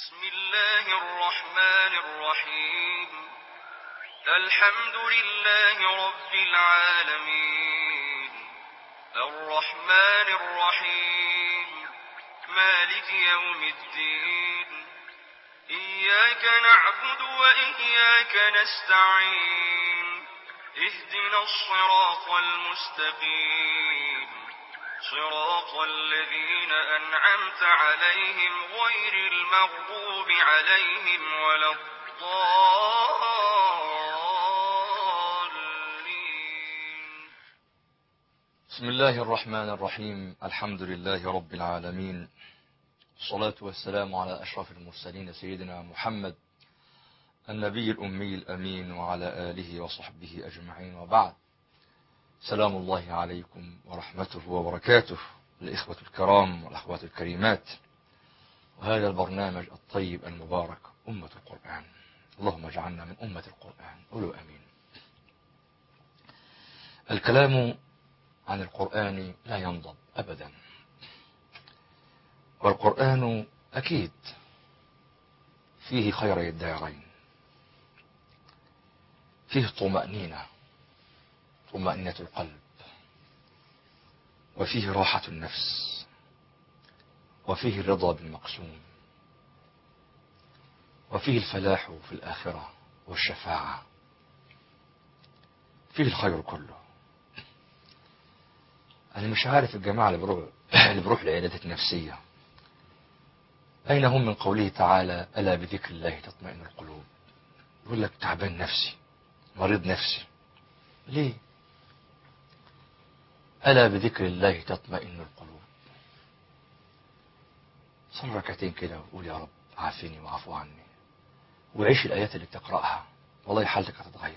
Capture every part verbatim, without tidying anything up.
بسم الله الرحمن الرحيم. الحمد لله رب العالمين، الرحمن الرحيم، مالك يوم الدين، إياك نعبد وإياك نستعين، اهدنا الصراط المستقيم، صراط الذين أنعمت عليهم غير المغضوب عليهم ولا الضالين. بسم الله الرحمن الرحيم. الحمد لله رب العالمين، الصلاة والسلام على أشرف المرسلين سيدنا محمد النبي الأمي الأمين وعلى آله وصحبه أجمعين، وبعد. سلام الله عليكم ورحمته وبركاته الإخوة الكرام والأخوات الكريمات، وهذا البرنامج الطيب المبارك أمة القرآن. اللهم اجعلنا من أمة القرآن، قولوا أمين. الكلام عن القرآن لا ينضب أبدا، والقرآن أكيد فيه خيري الدارين، فيه طمأنينة، طمأنينة القلب، وفيه راحة النفس، وفيه الرضا بالمقسوم، وفيه الفلاح في الآخرة والشفاعة، فيه الخير كله. أنا مش عارف الجماعة اللي بروح اللي بروح العيادات النفسية أين هم من قوله تعالى ألا بذكر الله تطمئن القلوب؟ يقول لك تعبان نفسي، مريض نفسي. ليه؟ ألا بذكر الله تطمئن القلوب. صل ركعتين كده وقول يا رب عافيني وعفو عني، وعيش الآيات اللي بتقرأها، والله حالتك هتتغير.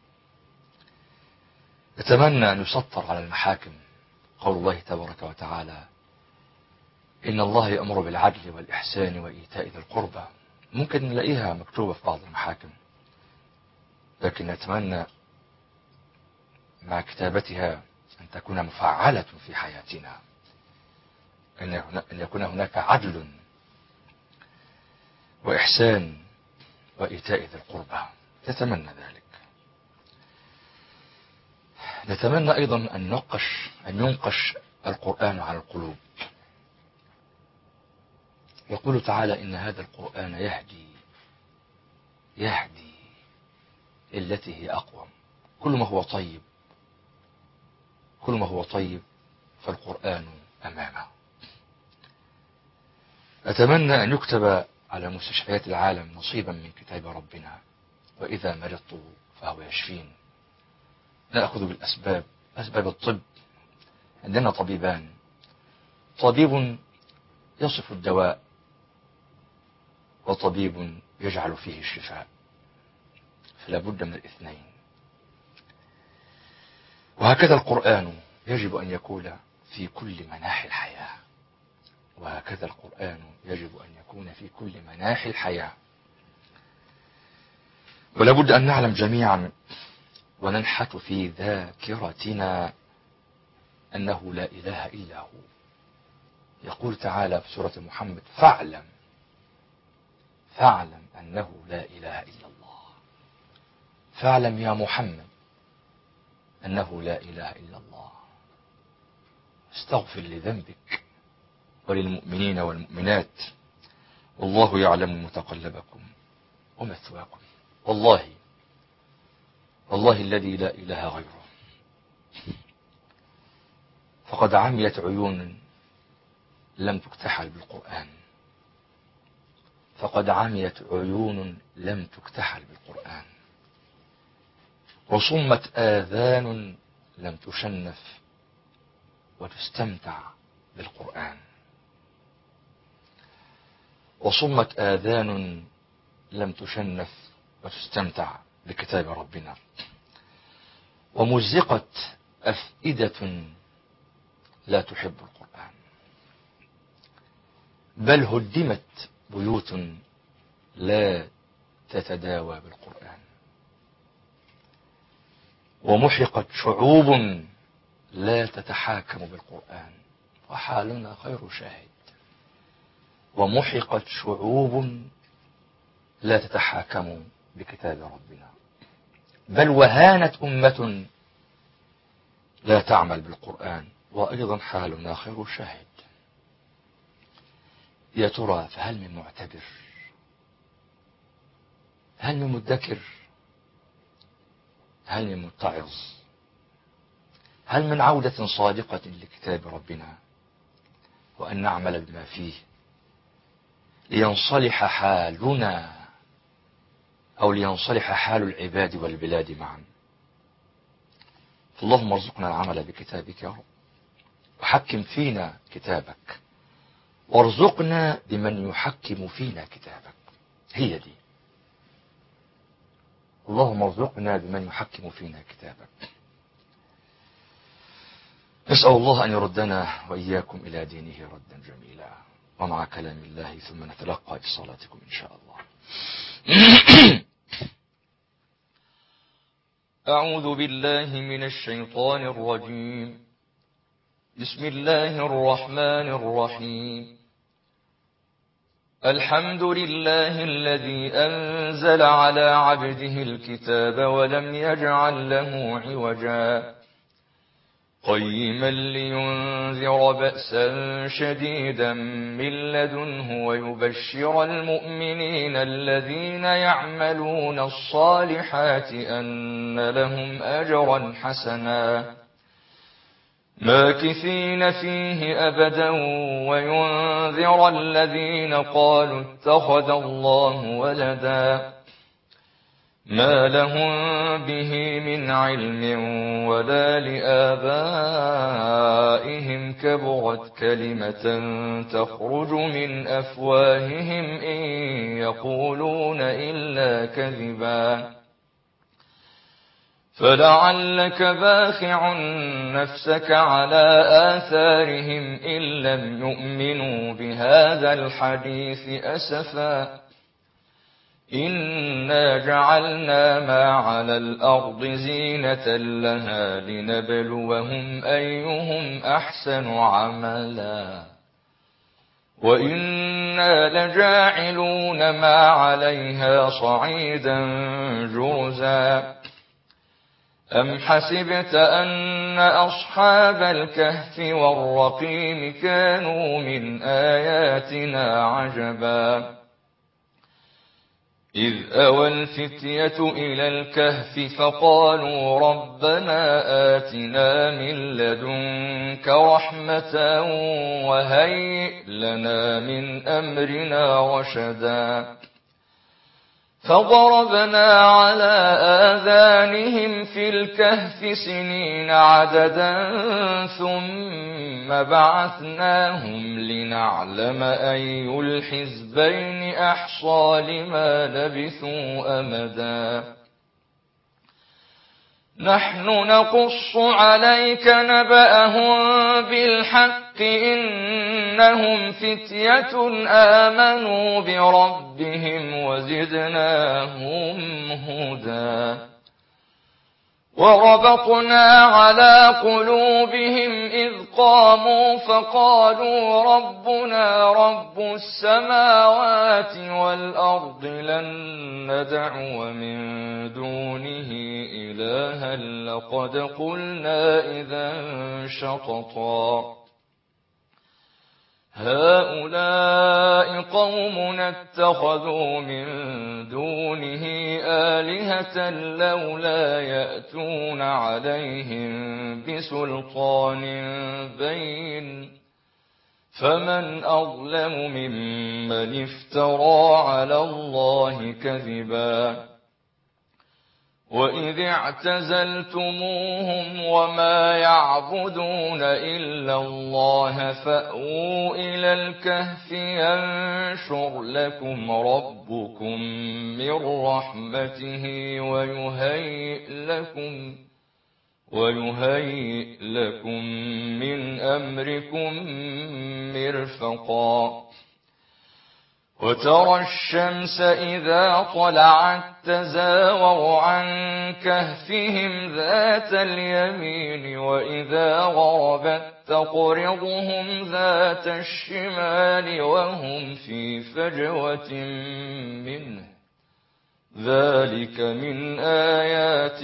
أتمنى أن يسطر على المحاكم قول الله تبارك وتعالى إن الله يأمر بالعدل والإحسان وإيتاء ذي القربى. ممكن نلاقيها مكتوبة في بعض المحاكم، لكن نتمنى مع كتابتها أن تكون مفعلة في حياتنا، أن يكون هناك عدل وإحسان وإيتاء ذي القربى. نتمنى ذلك. نتمنى أيضا أن ينقش أن ينقش القرآن على القلوب. يقول تعالى إن هذا القرآن يهدي يهدي التي هي أقوم. كل ما هو طيب كل ما هو طيب فالقرآن أمامه. أتمنى أن يكتب على مستشفيات العالم نصيبا من كتاب ربنا، وإذا مرضت فهو يشفين. نأخذ بالأسباب، أسباب الطب. عندنا طبيبان، طبيب يصف الدواء وطبيب يجعل فيه الشفاء، فلا بد من الاثنين. وهكذا القرآن يجب أن يكون في كل مناحي الحياة، وهكذا القرآن يجب أن يكون في كل مناحي الحياة. ولا بد أن نعلم جميعا وننحت في ذاكرتنا أنه لا إله إلا هو. يقول تعالى في سورة محمد فاعلم فاعلم أنه لا إله إلا الله. فاعلم يا محمد أنه لا إله إلا الله. استغفر لذنبك وللمؤمنين والمؤمنات، والله يعلم متقلبكم ومثواكم. والله والله الذي لا إله غيره فقد عميت عيون لم تكتحل بالقرآن، فقد عميت عيون لم تكتحل بالقرآن، وصمت آذان لم تشنف وتستمتع بالقرآن، وصمت آذان لم تشنف وتستمتع بكتاب ربنا، ومزقت أفئدة لا تحب القرآن، بل هدمت بيوت لا تتداوى بالقرآن، ومحقت شعوب لا تتحاكم بالقرآن، وحالنا خير شاهد. ومحقت شعوب لا تتحاكم بكتاب ربنا، بل وهانت أمة لا تعمل بالقرآن، وأيضا حالنا خير شاهد. يا ترى فهل من معتبر؟ هل من مدكر؟ هل من متعظ؟ هل من عودة صادقة لكتاب ربنا، وأن نعمل بما فيه لينصلح حالنا أو لينصلح حال العباد والبلاد معا؟ اللهم ارزقنا العمل بكتابك يا رب، وحكم فينا كتابك، وارزقنا بمن يحكم فينا كتابك. هي دي. اللهم ارزقنا بمن يحكم فينا كتابك. نسأل الله أن يردنا وإياكم إلى دينه ردا جميلا، ومع كلام الله ثم نتلقى اتصالاتكم إن شاء الله. أعوذ بالله من الشيطان الرجيم. بسم الله الرحمن الرحيم. الحمد لله الذي أنزل على عبده الكتاب ولم يجعل له عوجا قيما لينذر بأسا شديدا من لدنه ويبشر المؤمنين الذين يعملون الصالحات أن لهم أجرا حسنا ماكثين فيه أبدا وينذر الذين قالوا اتخذ الله ولدا ما لهم به من علم ولا لآبائهم كبرت كلمة تخرج من أفواههم إن يقولون إلا كذبا فلعلك باخع نفسك على آثارهم إن لم يؤمنوا بهذا الحديث أسفا إنا جعلنا ما على الأرض زينة لها لنبلوهم أيهم أحسن عملا وإنا لجاعلون ما عليها صعيدا جرزا أم حسبت أن أصحاب الكهف والرقيم كانوا من آياتنا عجبا إذ أوى الفتية إلى الكهف فقالوا ربنا آتنا من لدنك رحمة وهيئ لنا من أمرنا رشدا فضربنا على آذانهم في الكهف سنين عددا ثم بعثناهم لنعلم أي الحزبين أحصى لما لبثوا أمدا نحن نقص عليك نبأهم بالحق إنهم فتية آمنوا بربهم وزدناهم هدى وربطنا على قلوبهم إذ قاموا فقالوا ربنا رب السماوات والأرض لن ندعو من دونه إلها لقد قلنا إذا شططا هؤلاء قومنا اتخذوا من دونه آلهة لولا يأتون عليهم بسلطان بين فمن أظلم ممن افترى على الله كذبا وإذ اعتزلتموهم وما يعبدون إلا الله فأووا إلى الكهف ينشر لكم ربكم من رحمته ويهيئ لكم ويهيئ لكم من أمركم مرفقا وترى الشمس إذا طلعت تزاور عن كهفهم ذات اليمين وإذا غربت تقرضهم ذات الشمال وهم في فجوة منه ذلك من آيات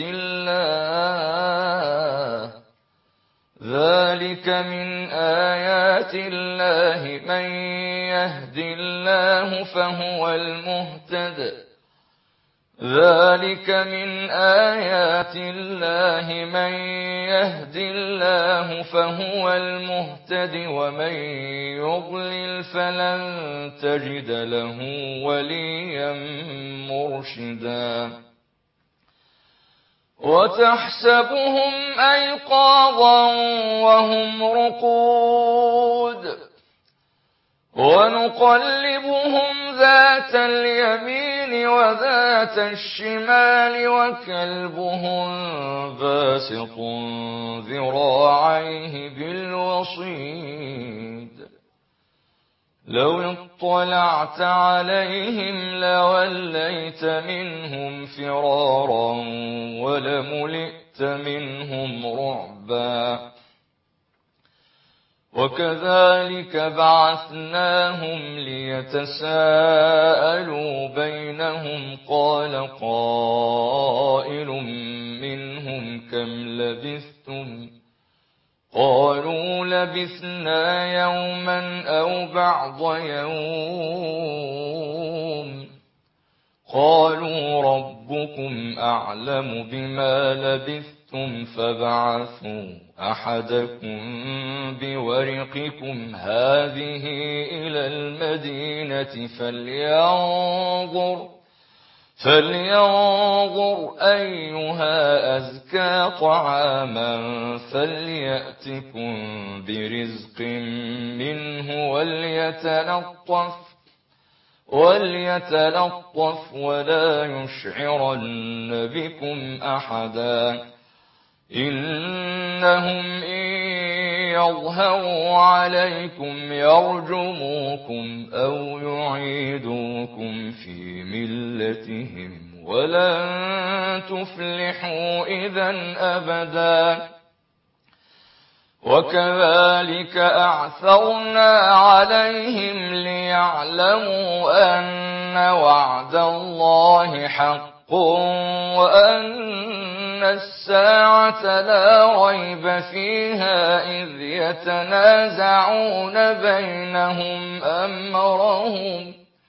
الله ذلك من آيات الله من يهد الله فهو المهتد ذلك من آيات الله من يهد الله فهو المهتد ومن يضلل فلن تجد له وليا مرشدا وتحسبهم أيقاظا وهم رقود ونقلبهم ذات اليمين وذات الشمال وكلبهم باسط ذراعيه بالوصيد لو اطلعت عليهم لوليت منهم فرارا ولملئت منهم رعبا وكذلك بعثناهم ليتساءلوا بينهم قال قائل منهم كم لبثتم قالوا لبثنا يوما أو بعض يوم قالوا ربكم أعلم بما لبثتم فابعثوا أحدكم بورقكم هذه إلى المدينة فلينظر فلينظر أيها أزكى طعاما فليأتكم برزق منه وليتلطف وليتلطف ولا يشعرن بكم أحدا إنهم إن يظهروا عليكم يرجموكم أو يعيدوكم في ملتهم ولن تفلحوا إذا أبدا وكذلك أعثرنا عليهم ليعلموا أن وعد الله حق وأن الساعة لا ريب فيها إذ يتنازعون بينهم أمرهم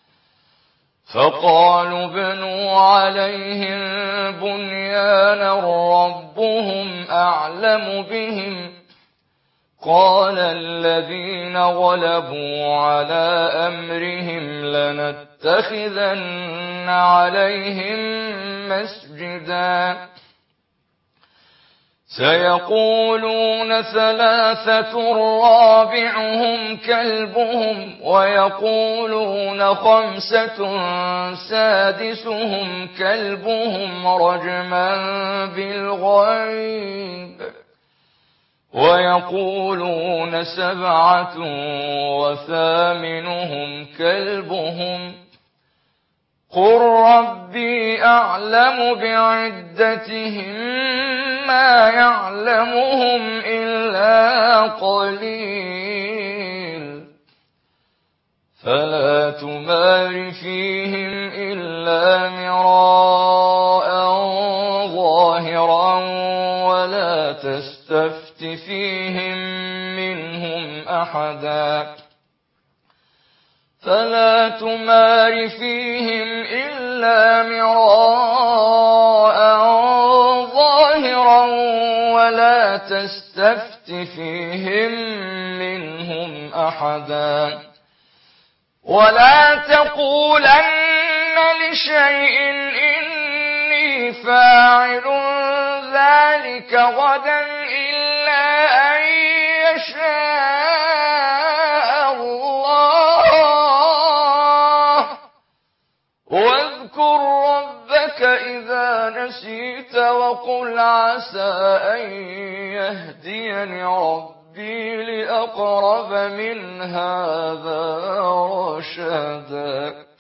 فقالوا ابنوا عليهم بنيانا ربهم أعلم بهم قال الذين غلبوا على أمرهم لنتخذن عليهم مسجدا سيقولون ثلاثة رابعهم كلبهم ويقولون خمسة سادسهم كلبهم رجما بالغيب ويقولون سبعة وثامنهم كلبهم قل ربي أعلم بعدتهم ما يعلمهم إلا قليل فلا تمار فيهم إلا مراء ظاهرا ولا تستفت فيهم منهم أحدا فلا تمار فيهم إلا مراء ظاهرا ولا تستفت فيهم منهم أحدا ولا تقولن لشيء إني فاعل ذلك غدا إلا أن يشاء الله واذكر ربك إذا نسيت وقل عسى أن يهديني ربي ربي لأقرب من هذا رشدا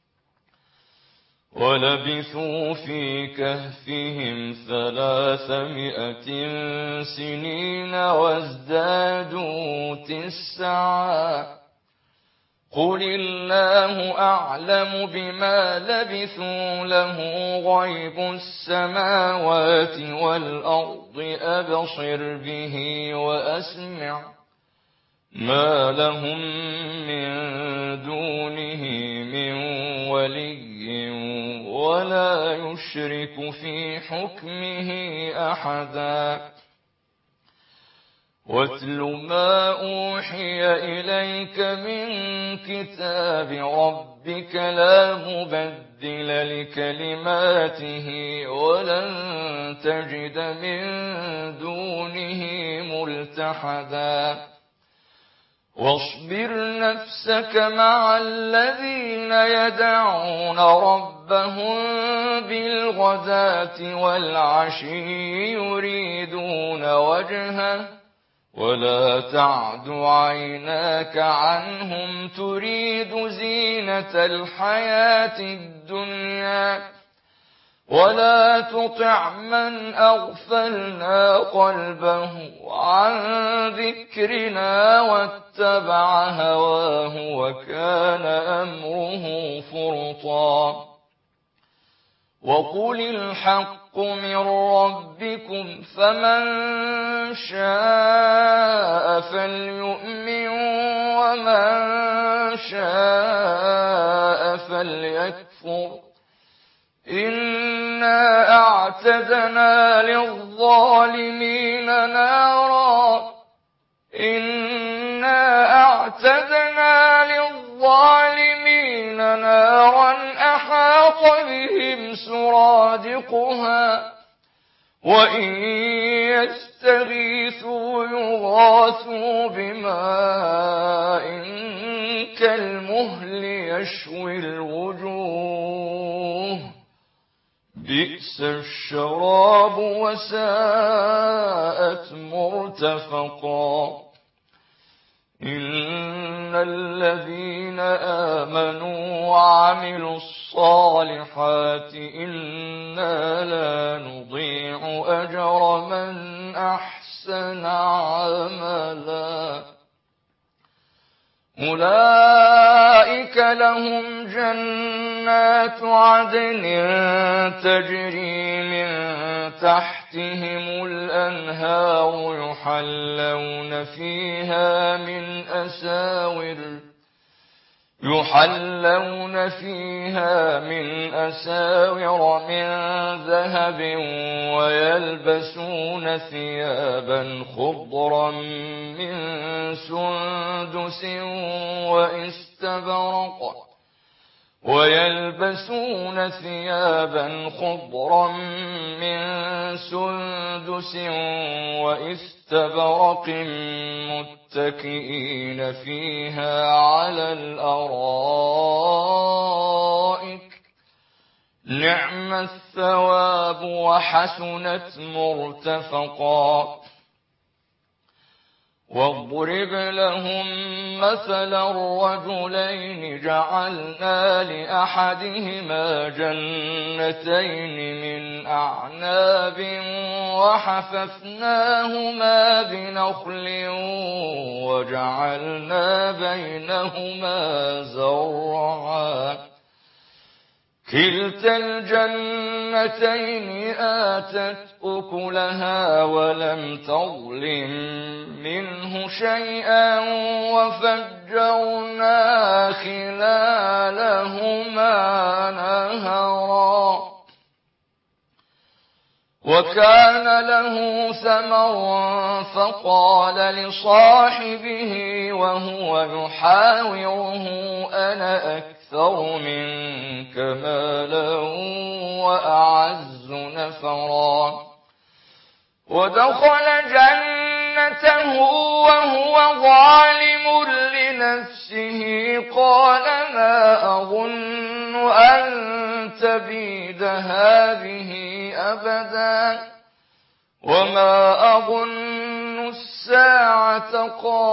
ولبثوا في كهفهم ثلاثمائة سنين وازدادوا تسعا قل الله أعلم بما لبثوا له غيب السماوات والأرض أبصر به وأسمع ما لهم من دونه من ولي ولا يشرك في حكمه أحدا واتل ما أوحي إليك من كتاب ربك لا مبدل لكلماته ولن تجد من دونه ملتحدا واصبر نفسك مع الذين يدعون ربهم بالغداة والعشي يريدون وجهه ولا تعد عيناك عنهم تريد زينة الحياة الدنيا ولا تطع من أغفلنا قلبه عن ذكرنا واتبع هواه وكان أمره فرطا وقل الحق من ربكم فمن شاء فليؤمن ومن شاء فليكفر إنا أعتدنا للظالمين نارا إنا أعتدنا للظالمين نارا أحاط بهم سرادقها وإن يستغيثوا يغاثوا بماء كالمهل يشوي الوجوه بئس الشراب وساءت مرتفقا إن الذين آمنوا وعملوا الصالحات إنا لا نضيع أجر من أحسن عملا أولئك لهم جنات عدن تجري من تحتهم الأنهار يحلون فيها من أساور يحلون فيها من أساور من ذهب ويلبسون ثيابا خضرا من سندس واستبرق ويلبسون ثيابا خضرا من سندس واستبرق متكئين فيها على الأرائك نعم الثواب وحسنت مرتفقا واضرب لهم مثلا الرجلين جعلنا لأحدهما جنتين من أعناب وحففناهما بنخل وجعلنا بينهما زرعا كلتا الجنتين آتت أكلها ولم تظلم منه شيئا وفجرنا خلالهما نهرا وكان له ثمر فقال لصاحبه وهو يحاوره أنا أكثر منك مالا وأعز نفرا ودخل جنته وهو ظالم لنفسه قال ما أظن أن تبيد هذه أبدا وما أظن الساعة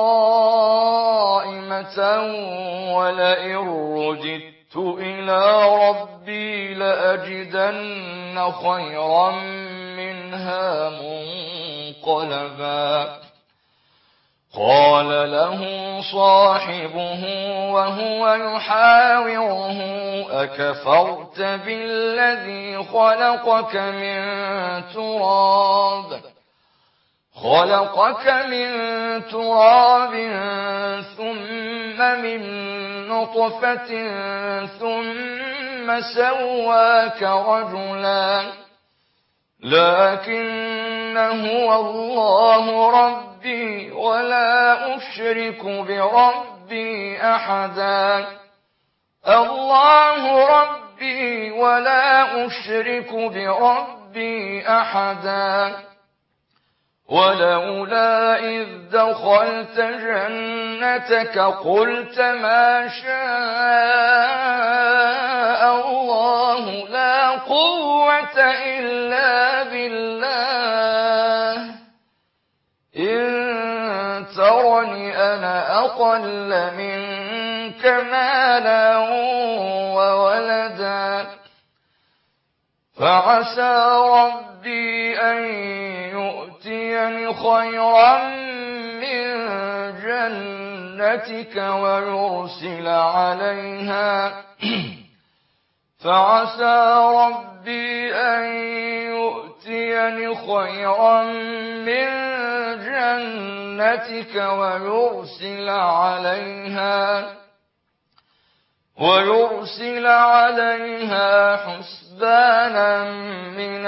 قائمة ولئن رددت إلى ربي لأجدن خيرا منها منقلبا قال له صاحبه وهو يحاوره أكفرت بالذي خلقك من تراب خلقك من تراب ثم من نطفة ثم سواك رجلا لكن هو الله ربي ولا أشرك بربي أحدا الله ربي ولا أشرك بربي أحدا ولولا إذ دخلت جنتك قلت ما شاء الله لا قوة إلا بالله إن ترني أنا أقل منك مالا وولدا فعسى ربي أن يؤتيني خيرا من جنتك ويرسل عليها فعسى ربي أن يؤتيني خيرا من جنتك ويرسل عليها ويرسل عليها حسبانا من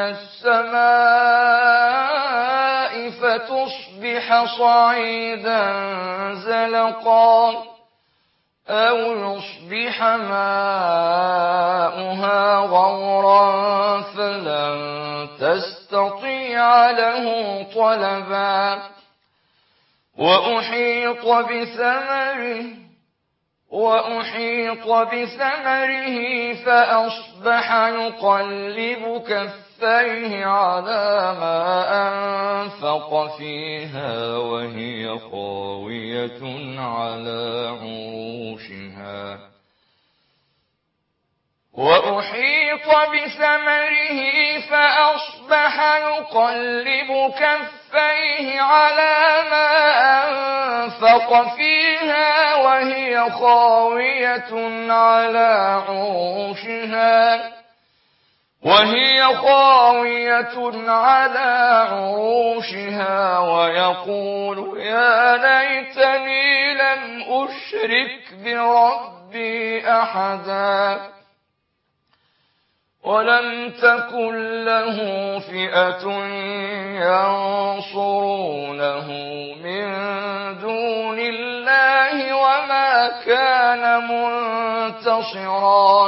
السماء فتصبح صعيدا زلقا أو يصبح ماؤها غورا فلن تستطيع له طلبا وأحيط بثمره وأحيط بثمره فأصبح يقلب كفيه على ما أنفق فيها وهي خاوية على عروشها وأحيط بثمره فأصبح يقلب كفيه على ما أنفق فيها وهي خاوية على عروشها وهي خاوية على عروشها ويقول يا ليتني لم أشرك بربي أحدا ولم تكن له فئة ينصرونه من دون الله وما كان منتصرا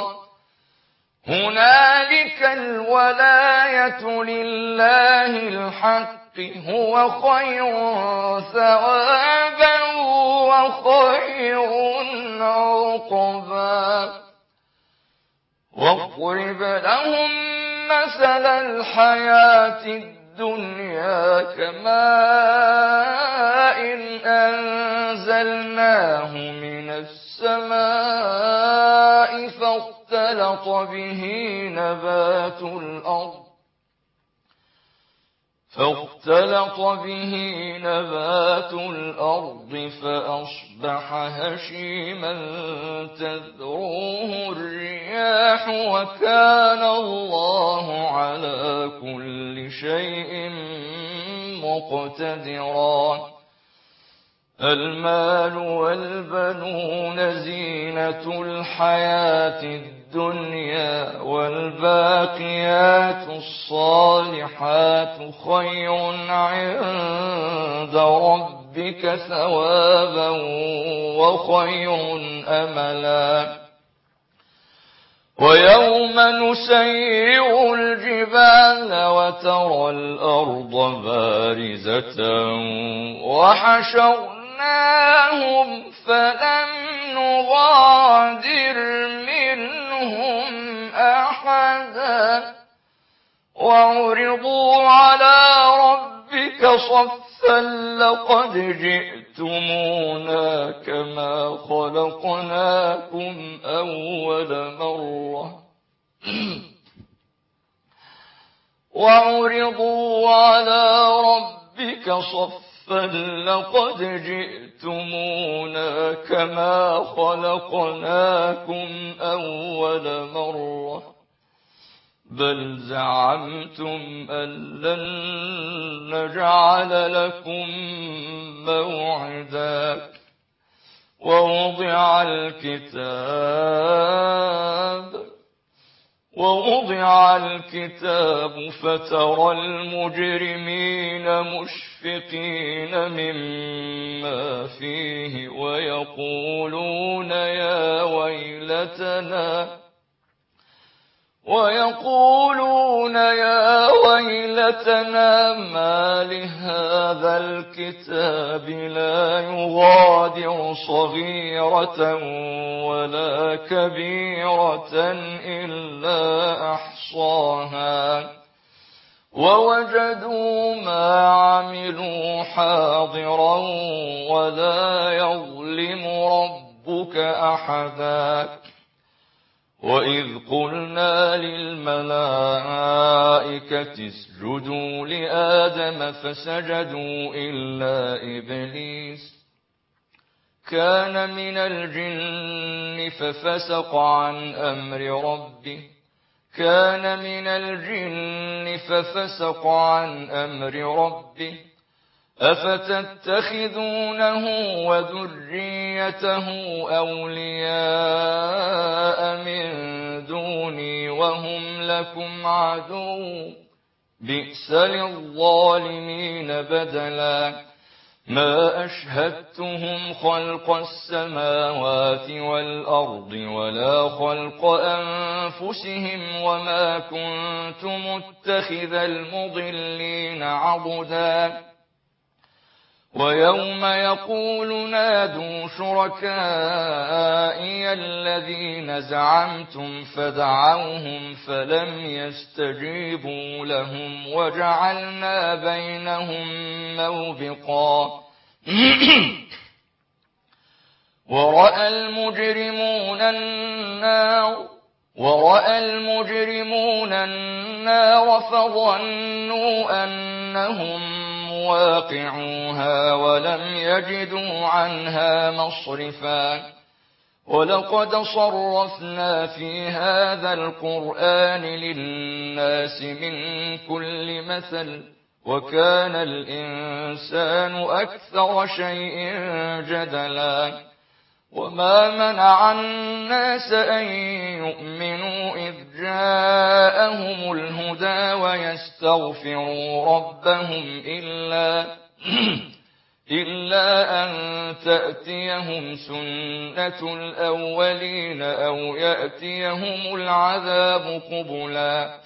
هنالك الولاية لله الحق هو خير ثوابا وخير عقبا واضرب لهم مثل الحياة الدنيا كماء أنزلناه من السماء فاختلط به نبات الأرض فاختلط به نبات الأرض فأصبح هشيما تذروه الرياح وكان الله على كل شيء مقتدرا المال والبنون زينة الحياة الدنيا والباقيات الصالحات خير عند ربك ثوابا وخير أملا ويوم نسير الجبال وترى الأرض بارزة وحشرناهم فلم نغادر منهم أحدا وعرضوا على ربك صفا لقد جئتمونا كما خلقناكم أول مرة وعرضوا على ربك صفا لقد جئتمونا كما خلقناكم أول مرة بل زعمتم أن لن نجعل لكم موعدا ووضع الكتاب ووضع الكتاب فترى المجرمين مشفقين مما فيه ويقولون يا ويلتنا ويقولون يا ويلتنا ما لهذا الكتاب لا يغادر صغيرة ولا كبيرة إلا أحصاها ووجدوا ما عملوا حاضرا ولا يظلم ربك أحدا وإذ قلنا للملائكة اسجدوا لآدم فسجدوا إلا إبليس كان من الجن ففسق عن أمر ربه كان من الجن ففسق عن أمر ربه أفتتخذونه وذريته أولياء من دوني وهم لكم عدو بئس للظالمين بدلا ما أشهدتهم خلق السماوات والأرض ولا خلق أنفسهم وما كنت متخذ المضلين عضدا ويوم يقول نادوا شركائي الذين زعمتم فدعوهم فلم يستجيبوا لهم وجعلنا بينهم موبقا ورأى المجرمون النار ورأى المجرمون النار فظنوا أنهم واقعوها ولم يجدوا عنها مصرفا ولقد صرفنا في هذا القرآن للناس من كل مثل وكان الإنسان أكثر شيء جدلا وما منع الناس أن يؤمنوا إذ جاءهم الهدى ويستغفروا ربهم إلا إلا أن تأتيهم سنة الأولين أو يأتيهم العذاب قبلا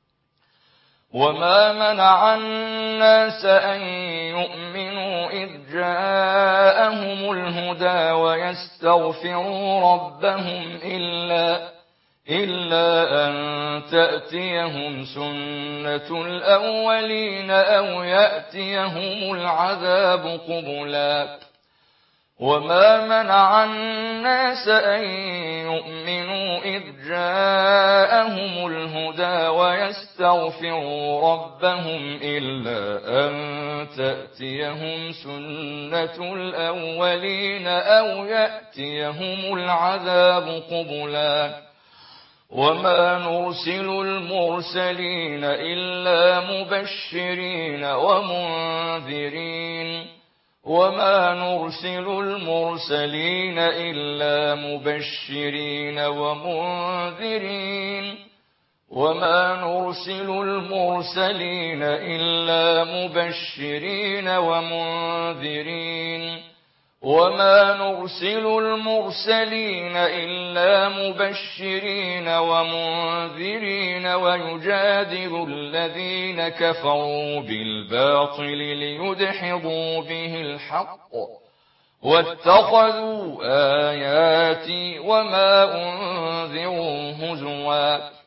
وما منع الناس أن يؤمنوا إذ جاءهم الهدى ويستغفروا ربهم إلا إلا أن تأتيهم سنة الأولين أو يأتيهم العذاب قبلا وما منع الناس أن يؤمنوا إذ جاءهم الهدى ويستغفروا ربهم إلا أن تأتيهم سنة الأولين أو يأتيهم العذاب قبلا وما نرسل المرسلين إلا مبشرين ومنذرين وما نرسل المرسلين إلا مبشرين ومنذرين وما نرسل المرسلين إلا مبشرين ومنذرين وما نرسل المرسلين إلا مبشرين ومنذرين ويجادل الذين كفروا بالباطل ليدحضوا به الحق واتخذوا آياتي وما أنذروا هزوا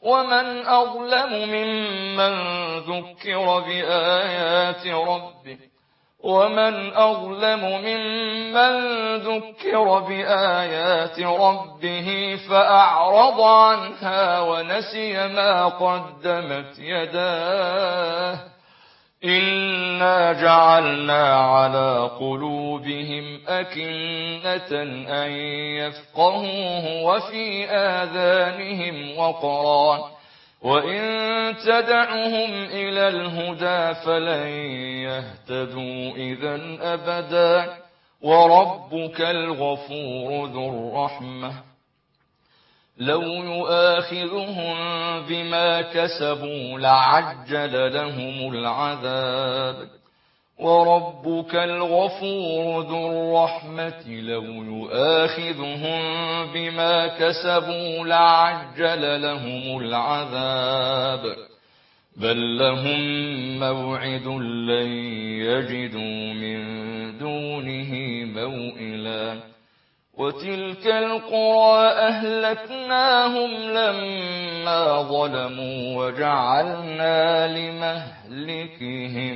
ومن أظلم ممن ذكر بآيات ربه ومن أظلم ممن ذكر بآيات ربه فأعرض عنها ونسي ما قدمت يداه إنا جعلنا على قلوبهم أكنة أن يفقهوه وفي آذانهم وقرا وإن تدعهم إلى الهدى فلن يهتدوا إذا أبدا وربك الغفور ذو الرحمة لو يؤاخذهم بما كسبوا لعجل لهم العذاب وربك الغفور ذو الرحمة لو يؤاخذهم بما كسبوا لعجل لهم العذاب بل لهم موعد لن يجدوا من دونه موئلا وتلك القرى أهلكناهم لما ظلموا وجعلنا لمهلكهم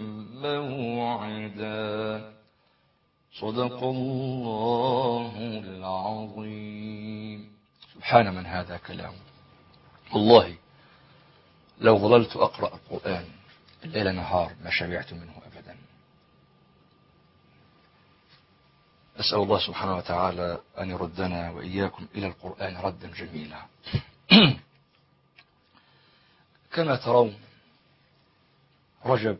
موعدا صدق الله العظيم. سبحان من هذا كلام. والله لو ظللت أقرأ القرآن الليل نهار ما شبعت منه أبدا. أسأل الله سبحانه وتعالى أن يردنا وإياكم إلى القرآن ردا جميلا. كما ترون رجب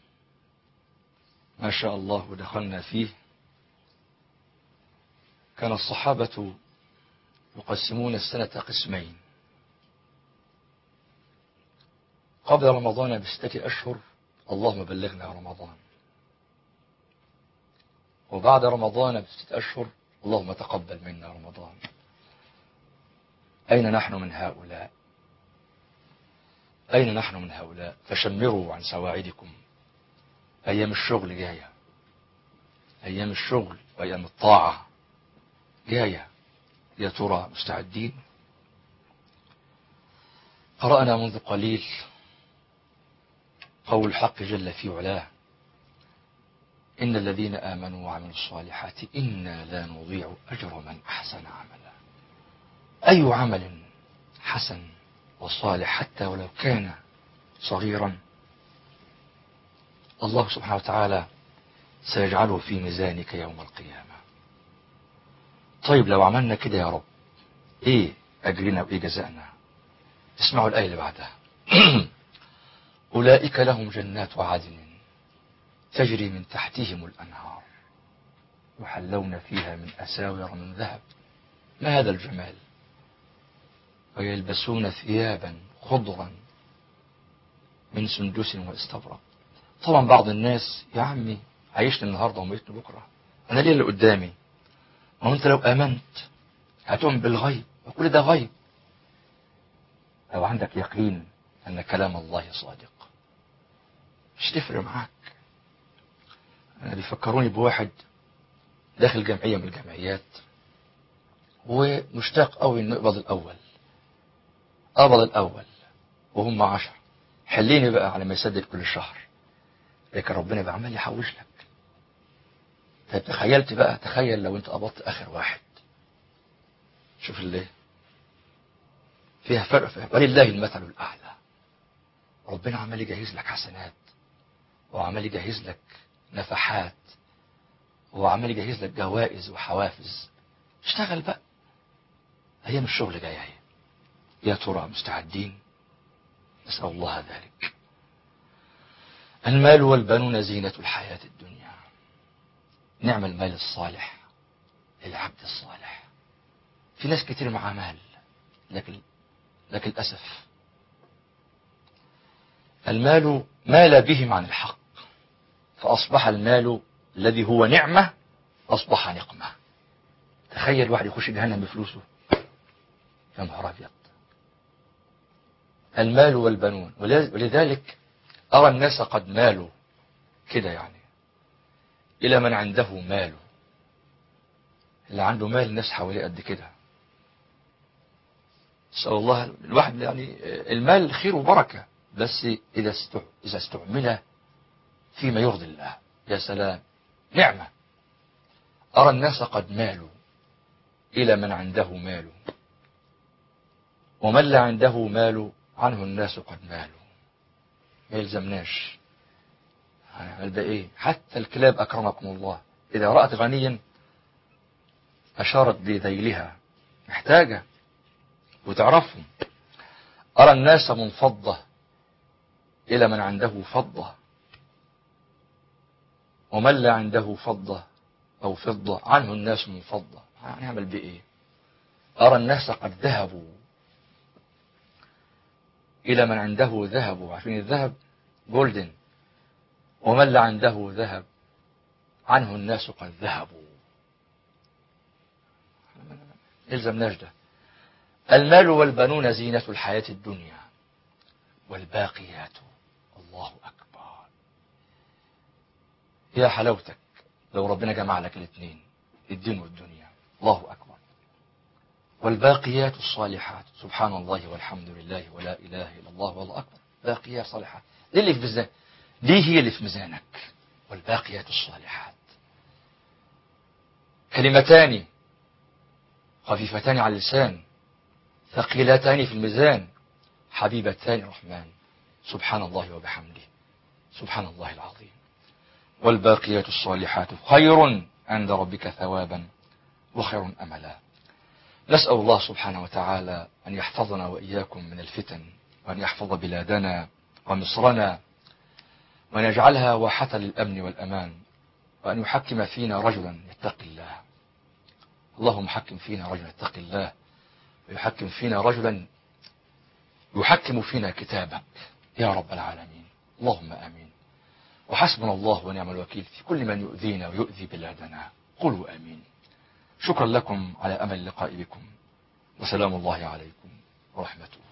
ما شاء الله دخلنا فيه. كان الصحابة يقسمون السنة قسمين: قبل رمضان بستة أشهر اللهم بلغنا رمضان، وبعد رمضان بستة أشهر اللهم تقبل منا رمضان. أين نحن من هؤلاء؟ أين نحن من هؤلاء؟ فشمروا عن سواعدكم، أيام الشغل جاية، أيام الشغل وأيام الطاعة جاية. يا ترى مستعدين؟ قرأنا منذ قليل قول الحق جل في علاه: إن الذين آمنوا وعملوا الصالحات إنا لا نضيع أجر من أحسن عملا. أي عمل حسن وصالح حتى ولو كان صغيرا الله سبحانه وتعالى سيجعله في ميزانك يوم القيامة. طيب لو عملنا كده يا رب إيه أجرنا وإيه جزاءنا؟ اسمعوا الآية اللي بعدها: أولئك لهم جنات عدن تجري من تحتهم الأنهار يحلون فيها من أساور من ذهب. ما هذا الجمال! ويلبسون ثيابا خضرا من سندس واستبرق. طبعا بعض الناس: يا عمي عيشني النهارده وميتني بكره، انا ليه اللي قدامي؟ ما هو انت لو امنت هتؤمن بالغيب وكل ده غيب. لو عندك يقين ان كلام الله صادق مش تفرق معاك. انا بيفكروني بواحد داخل جمعيه من الجمعيات ومشتاق قوي انه يقبض الاول. قبض الاول وهم عشر، حليني بقى على ما يسدد كل شهر، لكن ربنا بقى عمال يحوش لك. طيب تخيلت بقى، تخيل لو انت قبضت اخر واحد، شوف اللي فيها فرق فيها. ولله المثل الاعلى. ربنا عمال يجهز لك حسنات، وعمال يجهز لك نفحات، وعمال يجهز لك جوائز وحوافز. اشتغل بقى، ايام الشغل جايه اهي. يا ترى مستعدين؟ نسأل الله ذلك. المال والبنون زينة الحياة الدنيا. نعم المال الصالح للعبد الصالح. في ناس كتير معاه مال لكن لكن للأسف المال مال بهم عن الحق، فأصبح المال الذي هو نعمة أصبح نقمة. تخيل واحد يخش جهنم بفلوسه، يا نهار أبيض. المال والبنون. ولذلك أرى الناس قد مالوا كده يعني إلى من عنده مال. اللي عنده مال الناس حواليه قد كده. نسأل الله الواحد يعني المال خير وبركة، بس إذا إذا استعمل فيما يرضي الله يا سلام نعمة. أرى الناس قد مالوا إلى من عنده مال، ومن لا عنده مال عنه الناس قد مالوا. ما يلزمناش هنعمل ده إيه؟ حتى الكلاب أكرمكم الله إذا رأت غنيا أشارت بذيلها، محتاجة وتعرفهم. أرى الناس منفضة إلى من عنده فضة، ومن لا عنده فضة أو فضة عنه الناس منفضة. هنعمل بإيه؟ أرى الناس قد ذهبوا إلى من عنده ذهب، عارفين الذهب جولدن، ومن لا عنده ذهب عنه الناس قد ذهبوا. إلزمناش ده. المال والبنون زينة الحياة الدنيا والباقيات الله أكبر. يا حلاوتك لو ربنا جمع لك الاثنين، الدين والدنيا. الله أكبر. والباقيات الصالحات سبحان الله والحمد لله ولا إله إلا الله والله أكبر. باقيات صالحات دي اللي في ميزانك، دي هي اللي في ميزانك. والباقيات الصالحات كلمتان خفيفتان على اللسان ثقيلتان في الميزان حبيبتان الرحمن سبحان الله وبحمده سبحان الله العظيم. والباقيات الصالحات خير عند ربك ثوابا وخير أملا. نسأل الله سبحانه وتعالى أن يحفظنا وإياكم من الفتن، وأن يحفظ بلادنا ومصرنا، وأن يجعلها واحة للأمن والأمان، وأن يحكم فينا رجلا يتقي الله. اللهم حكم فينا رجلا يتقي الله، ويحكم فينا رجلا يحكم فينا كتابك يا رب العالمين. اللهم آمين. وحسبنا الله ونعم الوكيل في كل من يؤذينا ويؤذي بلادنا. قولوا آمين. شكرا لكم على أمل اللقاء بكم، وسلام الله عليكم ورحمته.